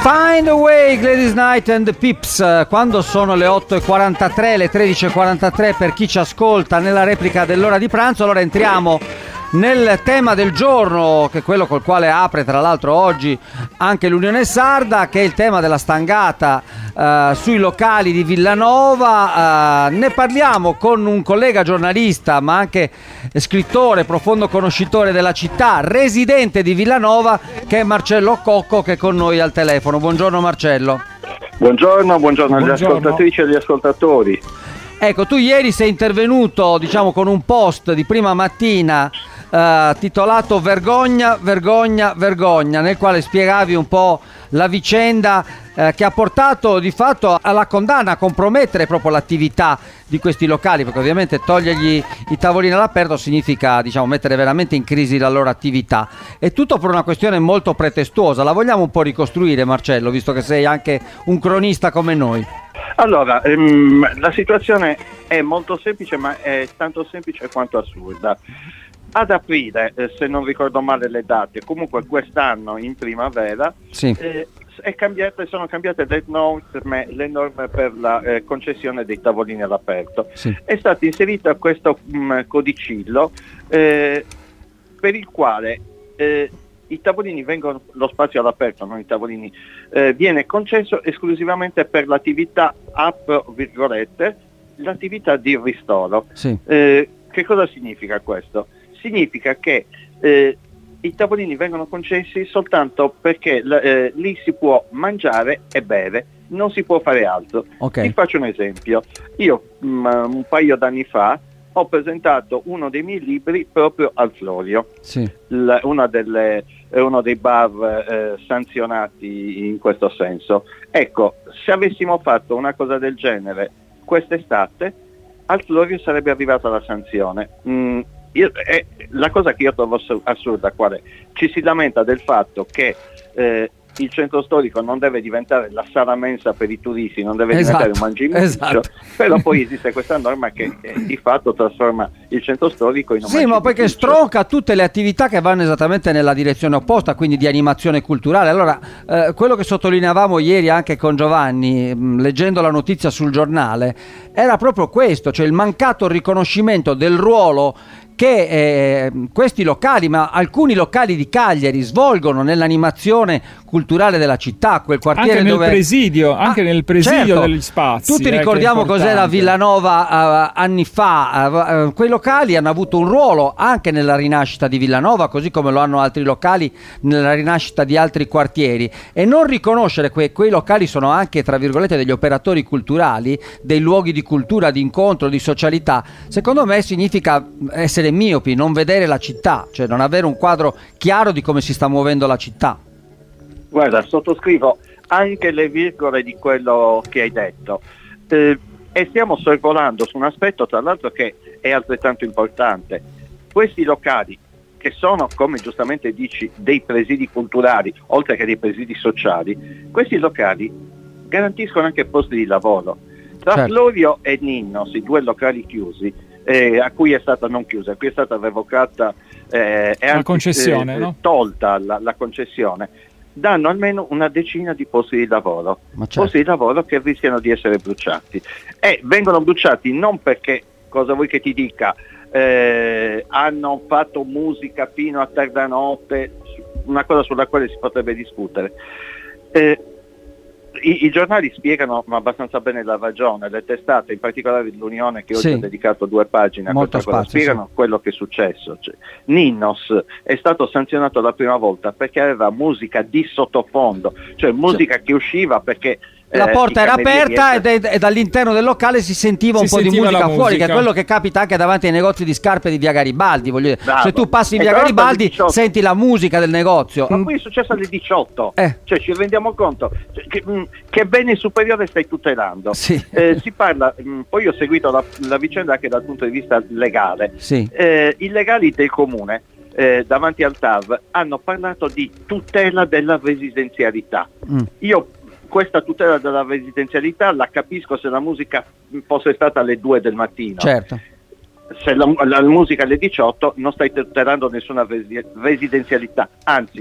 Find a way, Gladys Knight and the Pips. Quando sono le 8:43, le 13:43 per chi ci ascolta nella replica dell'ora di pranzo, allora entriamo nel tema del giorno, che è quello col quale apre tra l'altro oggi anche l'Unione Sarda, che è il tema della stangata sui locali di Villanova. Ne parliamo con un collega giornalista ma anche scrittore, profondo conoscitore della città, residente di Villanova, che è Marcello Cocco, che è con noi al telefono. Buongiorno Marcello. Buongiorno agli ascoltatrici e agli ascoltatori. Ecco, tu ieri sei intervenuto, diciamo, con un post di prima mattina titolato Vergogna, vergogna, vergogna, nel quale spiegavi un po' la vicenda che ha portato di fatto alla condanna, a compromettere proprio l'attività di questi locali, perché ovviamente togliergli i tavolini all'aperto significa, diciamo, mettere veramente in crisi la loro attività. È tutto per una questione molto pretestuosa. La vogliamo un po' ricostruire, Marcello, visto che sei anche un cronista come noi? Allora, la situazione è molto semplice, ma è tanto semplice quanto assurda. Ad aprile, se non ricordo male le date, comunque quest'anno in primavera, sì. Sono cambiate le norme per la concessione dei tavolini all'aperto. Sì. È stato inserito questo codicillo per il quale i tavolini lo spazio all'aperto, non i tavolini, viene concesso esclusivamente per l'attività virgolette, l'attività di ristoro. Sì. Che cosa significa questo? Significa che i tavolini vengono concessi soltanto perché lì si può mangiare e bere, non si può fare altro. Okay. Ti faccio un esempio. Io un paio d'anni fa ho presentato uno dei miei libri proprio al Florio, sì. uno dei bar sanzionati in questo senso. Ecco, se avessimo fatto una cosa del genere quest'estate, al Florio sarebbe arrivata la sanzione. La cosa che io trovo assurda qual è? Ci si lamenta del fatto che il centro storico non deve diventare la sala mensa per i turisti, non deve diventare un mangimiento, però poi esiste questa norma che di fatto trasforma il centro storico in un mangimiento. Sì, ma perché stronca tutte le attività che vanno esattamente nella direzione opposta, quindi di animazione culturale. Allora, quello che sottolineavamo ieri anche con Giovanni, leggendo la notizia sul giornale, era proprio questo, cioè il mancato riconoscimento del ruolo che questi locali, ma alcuni locali di Cagliari, svolgono nell'animazione culturale della città, quel quartiere anche dove... anche nel presidio certo, degli spazi. Tutti ricordiamo cos'era Villanova anni fa. Quei locali hanno avuto un ruolo anche nella rinascita di Villanova, così come lo hanno altri locali nella rinascita di altri quartieri, e non riconoscere quei locali sono anche, tra virgolette, degli operatori culturali, dei luoghi di cultura, di incontro, di socialità. Secondo me significa essere miopi, non vedere la città, cioè non avere un quadro chiaro di come si sta muovendo la città. Guarda, sottoscrivo anche le virgole di quello che hai detto, e stiamo sorvolando su un aspetto tra l'altro che è altrettanto importante. Questi locali, che sono, come giustamente dici, dei presidi culturali oltre che dei presidi sociali, questi locali garantiscono anche posti di lavoro. Tra certo. Florio e Ninnos, i due locali chiusi, a cui è stata non chiusa, a cui è stata revocata e anche concessione, no? Tolta la concessione, danno almeno una decina di posti di lavoro, certo. Posti di lavoro che rischiano di essere bruciati, e vengono bruciati non perché, cosa vuoi che ti dica, hanno fatto musica fino a tarda notte, una cosa sulla quale si potrebbe discutere. I giornali spiegano abbastanza bene la ragione, le testate, in particolare l'Unione, che oggi ha dedicato 2 pagine a questa cosa, spiegano quello che è successo. Cioè, Ninnos è stato sanzionato la prima volta perché aveva musica di sottofondo, cioè musica che usciva perché la porta era aperta e dall'interno del locale si sentiva un po' di musica fuori, che è quello che capita anche davanti ai negozi di scarpe di via Garibaldi, voglio dire. Se tu passi in via Garibaldi senti la musica del negozio. Ma qui è successo alle 18, cioè ci rendiamo conto che bene superiore stai tutelando. Sì. Si parla, poi ho seguito la vicenda anche dal punto di vista legale. Sì. I legali del comune davanti al TAV hanno parlato di tutela della residenzialità. Io questa tutela della residenzialità la capisco se la musica fosse stata alle 2 del mattino. Certo. Se la musica alle 18 non stai tutelando nessuna residenzialità, anzi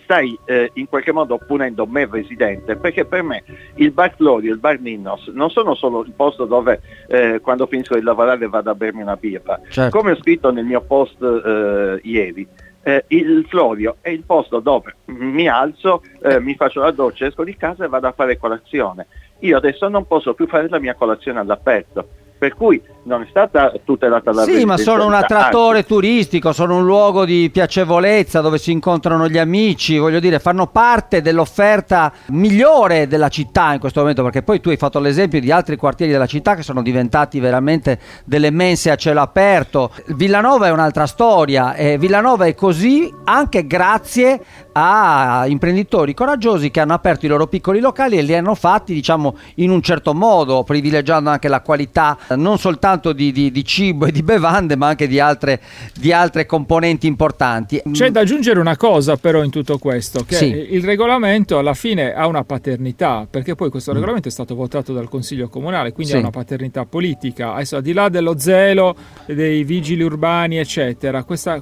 stai in qualche modo punendo me residente, perché per me il bar Florio e il bar Ninnos non sono solo il posto dove quando finisco di lavorare vado a bermi una birra. Certo. Come ho scritto nel mio post ieri, il Florio è il posto dove mi alzo, mi faccio la doccia, esco di casa e vado a fare colazione. Io adesso non posso più fare la mia colazione all'aperto, per cui non è stata tutelata la Sì, ma sono un attrattore turistico, sono un luogo di piacevolezza dove si incontrano gli amici, voglio dire, fanno parte dell'offerta migliore della città in questo momento, perché poi tu hai fatto l'esempio di altri quartieri della città che sono diventati veramente delle mense a cielo aperto. Villanova è un'altra storia, e Villanova è così anche grazie a imprenditori coraggiosi che hanno aperto i loro piccoli locali e li hanno fatti, diciamo, in un certo modo, privilegiando anche la qualità non soltanto di cibo e di bevande, ma anche di altre componenti importanti. C'è da aggiungere una cosa però in tutto questo, che sì, il regolamento alla fine ha una paternità, perché poi questo regolamento è stato votato dal Consiglio Comunale, quindi sì, ha una paternità politica. Adesso, al di là dello zelo dei vigili urbani eccetera,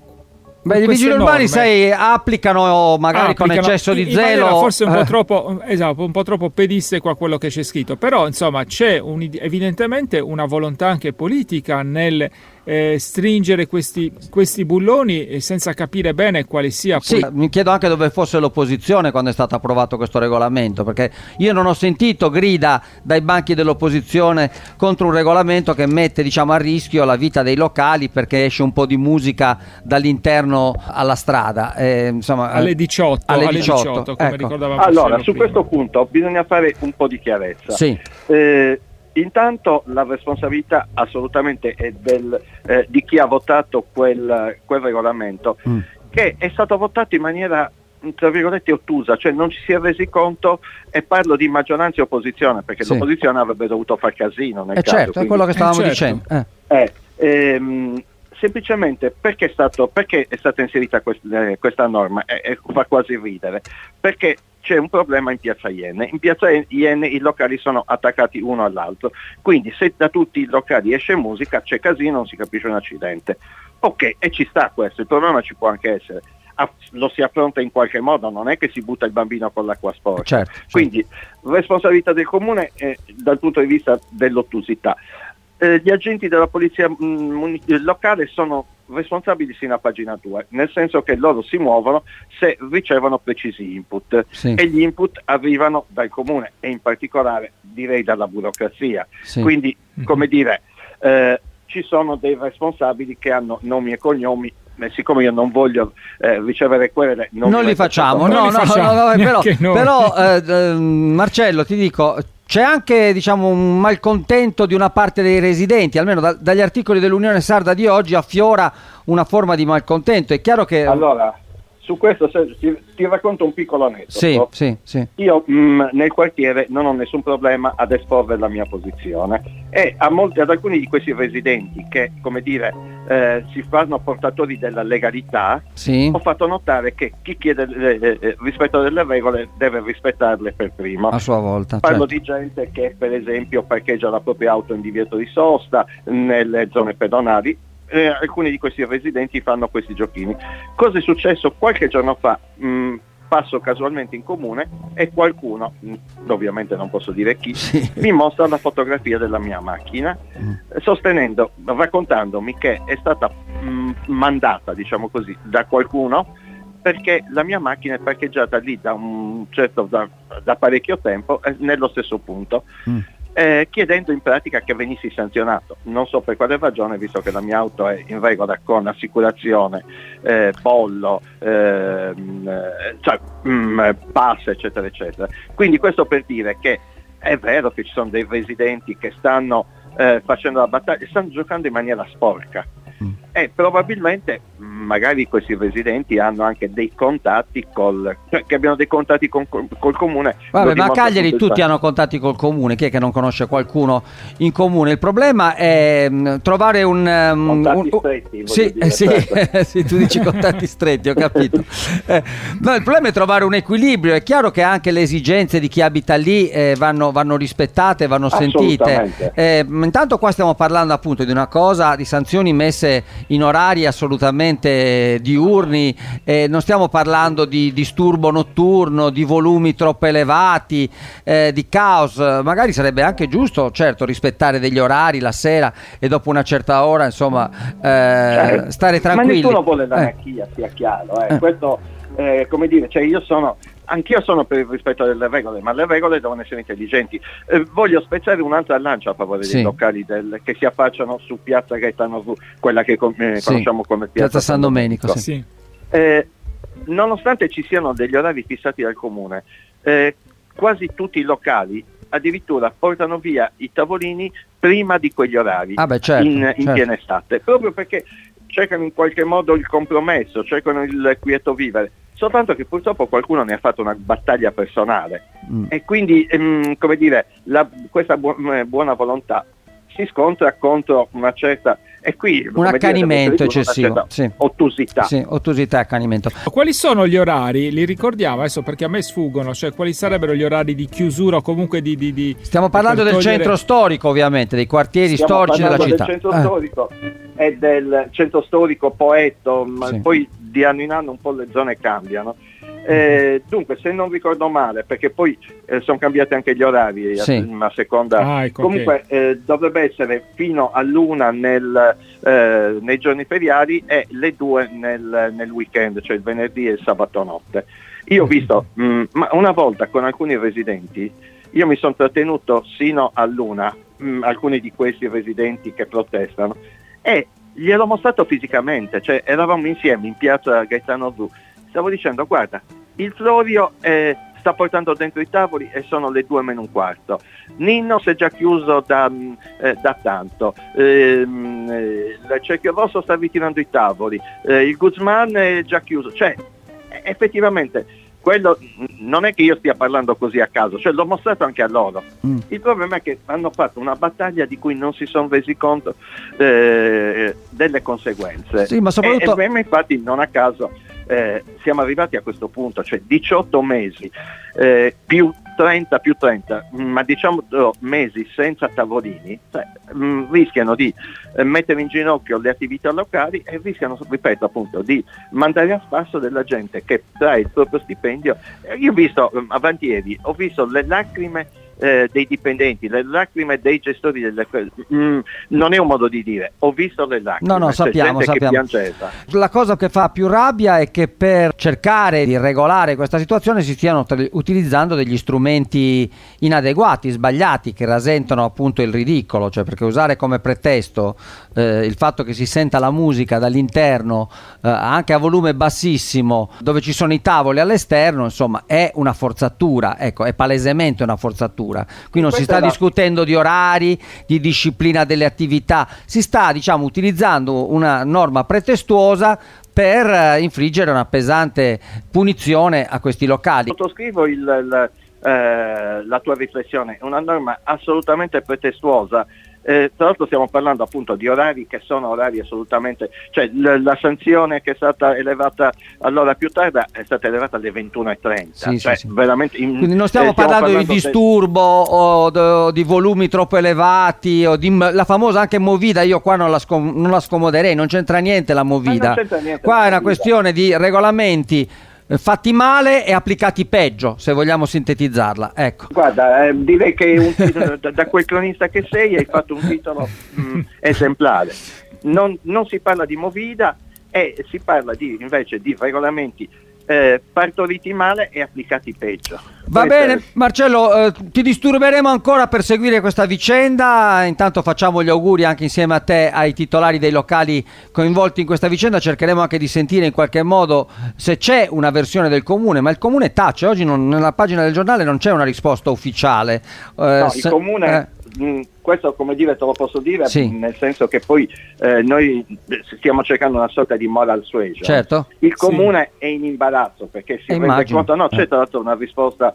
i vigili urbani, sai, applicano magari con eccesso di zelo, forse un po' troppo, esatto, un po' troppo pedissequo a quello che c'è scritto, però insomma c'è evidentemente una volontà anche politica nel stringere questi bulloni senza capire bene quale sia. Sì, mi chiedo anche dove fosse l'opposizione quando è stato approvato questo regolamento, perché io non ho sentito grida dai banchi dell'opposizione contro un regolamento che mette, diciamo, a rischio la vita dei locali perché esce un po' di musica dall'interno alla strada, insomma, alle 18, come ecco, ricordavamo. Allora, su prima. questo punto bisogna fare un po' di chiarezza. Sì. Intanto la responsabilità assolutamente è di chi ha votato quel regolamento, che è stato votato in maniera, tra virgolette, ottusa, cioè non ci si è resi conto, e parlo di maggioranza e opposizione, perché sì, l'opposizione avrebbe dovuto far casino nel caso. Certo, è quello che stavamo dicendo. Semplicemente perché è stata inserita questa norma, e fa quasi ridere, perché c'è un problema in Piazza Iene. In Piazza Iene i locali sono attaccati uno all'altro, quindi se da tutti i locali esce musica c'è casino, non si capisce un accidente. Ok, e ci sta questo, il problema ci può anche essere. Lo si affronta in qualche modo, non è che si butta il bambino con l'acqua sporca. Certo. Quindi responsabilità del comune dal punto di vista dell'ottusità. Gli agenti della polizia locale sono responsabili sino a pagina 2, nel senso che loro si muovono se ricevono precisi input, sì, e gli input arrivano dal comune e in particolare direi dalla burocrazia, sì, quindi come dire, ci sono dei responsabili che hanno nomi e cognomi. Siccome io non voglio ricevere querele, non li facciamo, però Marcello, ti dico, c'è anche, diciamo, un malcontento di una parte dei residenti, almeno dagli articoli dell'Unione Sarda di oggi affiora una forma di malcontento. È chiaro che... Allora, su questo ti racconto un piccolo aneddoto. Sì. Io nel quartiere non ho nessun problema ad esporre la mia posizione, e ad alcuni di questi residenti che, come dire, si fanno portatori della legalità, sì, ho fatto notare che chi chiede rispetto delle regole deve rispettarle per primo, a sua volta. Parlo certo, di gente che per esempio parcheggia la propria auto in divieto di sosta nelle zone pedonali. Alcuni di questi residenti fanno questi giochini. Cosa è successo? Qualche giorno fa passo casualmente in comune e qualcuno, ovviamente non posso dire chi, sì, mi mostra la fotografia della mia macchina, raccontandomi che è stata mandata, diciamo così, da qualcuno, perché la mia macchina è parcheggiata lì da parecchio tempo, nello stesso punto. Chiedendo in pratica che venissi sanzionato, non so per quale ragione, visto che la mia auto è in regola con assicurazione, bollo, pass, eccetera eccetera. Quindi questo per dire che è vero che ci sono dei residenti che stanno facendo la battaglia, stanno giocando in maniera sporca, e probabilmente magari questi residenti hanno anche dei contatti che abbiano dei contatti col comune. Vabbè, ma a Cagliari tutti hanno contatti col comune, chi è che non conosce qualcuno in comune? Il problema è trovare contatti stretti, sì, tu dici contatti stretti, ho capito. No, il problema è trovare un equilibrio. È chiaro che anche le esigenze di chi abita lì vanno rispettate, vanno sentite. Intanto qua stiamo parlando appunto di una cosa, di sanzioni messe in orari assolutamente solamente diurni, non stiamo parlando di disturbo notturno, di volumi troppo elevati, di caos. Magari sarebbe anche giusto, certo, rispettare degli orari la sera e dopo una certa ora, insomma, stare tranquilli. Ma nessuno vuole l'anarchia, sia chiaro. Questo, come dire, cioè anch'io sono per il rispetto delle regole, ma le regole devono essere intelligenti. Voglio spezzare un'altra lancia a favore dei locali che si affacciano su Piazza Gaetano V, quella che conosciamo come Piazza San Domenico. Sì. Nonostante ci siano degli orari fissati dal comune, quasi tutti i locali addirittura portano via i tavolini prima di quegli orari, in piena estate, proprio perché cercano in qualche modo il compromesso, cercano il quieto vivere, soltanto che purtroppo qualcuno ne ha fatto una battaglia personale e quindi come dire, questa buona volontà si scontra contro una certa, e qui un accanimento eccessivo, ottusità. Sì, ottusità e accanimento. Quali sono gli orari? Li ricordiamo adesso perché a me sfuggono, cioè quali sarebbero gli orari di chiusura o comunque di Stiamo parlando del centro storico, ovviamente, dei quartieri storici della città. Del centro storico e del centro storico Poetto, ma poi di anno in anno un po' le zone cambiano. Dunque, se non ricordo male, perché poi sono cambiati anche gli orari a seconda, ecco, comunque dovrebbe essere fino all'1 nei giorni feriali e le 2 nel weekend, cioè il venerdì e il sabato notte. Io ho visto, ma una volta con alcuni residenti, io mi sono trattenuto sino all'1, alcuni di questi residenti che protestano, e gliel'ho mostrato fisicamente, cioè eravamo insieme in piazza Gaetano V. Stavo dicendo, guarda, il Florio sta portando dentro i tavoli e sono le 2:15. Ninno si è già chiuso da tanto. Il Cerchio Rosso sta ritirando i tavoli. Il Guzman è già chiuso. Cioè, effettivamente, quello non è che io stia parlando così a caso, cioè l'ho mostrato anche a loro. Il problema è che hanno fatto una battaglia di cui non si sono resi conto delle conseguenze. Sì, ma soprattutto... e infatti non a caso siamo arrivati a questo punto, cioè 18 mesi più 30, ma diciamo mesi senza tavolini, rischiano di mettere in ginocchio le attività locali e rischiano, ripeto appunto, di mandare a spasso della gente che trae il proprio stipendio. Io ho visto avanti, ho visto le lacrime dei dipendenti, le lacrime dei gestori non è un modo di dire, ho visto le lacrime. No, sappiamo. Che piangeva. La cosa che fa più rabbia è che per cercare di regolare questa situazione si stiano utilizzando degli strumenti inadeguati, sbagliati, che rasentano appunto il ridicolo, cioè perché usare come pretesto il fatto che si senta la musica dall'interno anche a volume bassissimo, dove ci sono i tavoli all'esterno, insomma è una forzatura, ecco, è palesemente una forzatura. Qui non si sta discutendo di orari, di disciplina delle attività, si sta utilizzando una norma pretestuosa per infliggere una pesante punizione a questi locali. Sottoscrivo la tua riflessione, è una norma assolutamente pretestuosa. Tra l'altro stiamo parlando appunto di orari che sono orari assolutamente, cioè la sanzione che è stata elevata all'ora più tarda è stata elevata alle 21:30. Veramente quindi non stiamo parlando di disturbo o di volumi troppo elevati o di la famosa anche movida. Io qua non la scomoderei, non c'entra niente la movida, qua è una questione di regolamenti fatti male e applicati peggio, se vogliamo sintetizzarla, ecco. Guarda, direi che da quel cronista che sei hai fatto un titolo esemplare. Non si parla di movida e si parla invece di regolamenti partoriti male e applicati peggio. Va bene Marcello, ti disturberemo ancora per seguire questa vicenda. Intanto facciamo gli auguri anche insieme a te ai titolari dei locali coinvolti in questa vicenda. Cercheremo anche di sentire in qualche modo se c'è una versione del comune, ma il comune tace. Oggi nella pagina del giornale non c'è una risposta ufficiale. Il comune questo, come dire, te lo posso dire, nel senso che poi noi stiamo cercando una sorta di moral suasion. Certo. Il comune è in imbarazzo perché si rende conto, c'è tra l'altro una risposta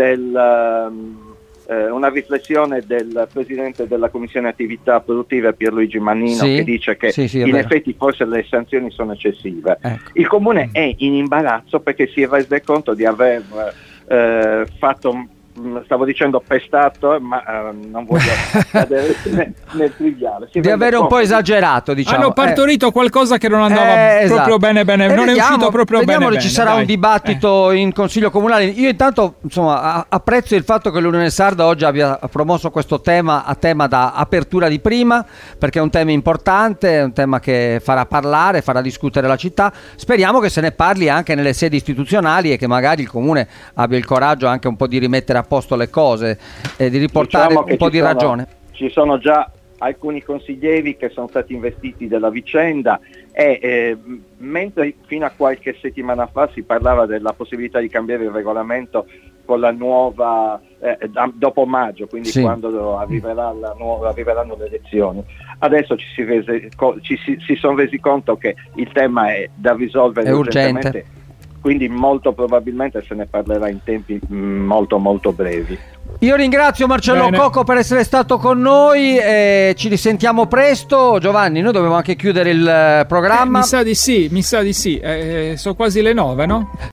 una riflessione del presidente della commissione attività produttive Pierluigi Mannino, che dice che in effetti forse le sanzioni sono eccessive. Il comune è in imbarazzo perché si è reso conto di aver fatto stavo dicendo pestato, ma non voglio cadere nel triviale. Di avere un po' esagerato, diciamo. Hanno partorito qualcosa che non andava proprio bene, non è uscito proprio bene. Ci sarà un dibattito in Consiglio Comunale. Io intanto, insomma, apprezzo il fatto che l'Unione Sarda oggi abbia promosso questo tema a tema da apertura di prima, perché è un tema importante, è un tema che farà parlare, farà discutere la città. Speriamo che se ne parli anche nelle sedi istituzionali e che magari il Comune abbia il coraggio anche un po' di rimettere a posto le cose e di riportare un po' di ragione. Ci sono già alcuni consiglieri che sono stati investiti della vicenda e mentre fino a qualche settimana fa si parlava della possibilità di cambiare il regolamento con la nuova dopo maggio, quindi sì, quando arriveranno le elezioni, adesso si sono resi conto che il tema è da risolvere urgentemente, quindi molto probabilmente se ne parlerà in tempi molto molto brevi. Io ringrazio Marcello Cocco per essere stato con noi, ci risentiamo presto. Giovanni, noi dobbiamo anche chiudere il programma. Mi sa di sì, sono quasi le 9, no?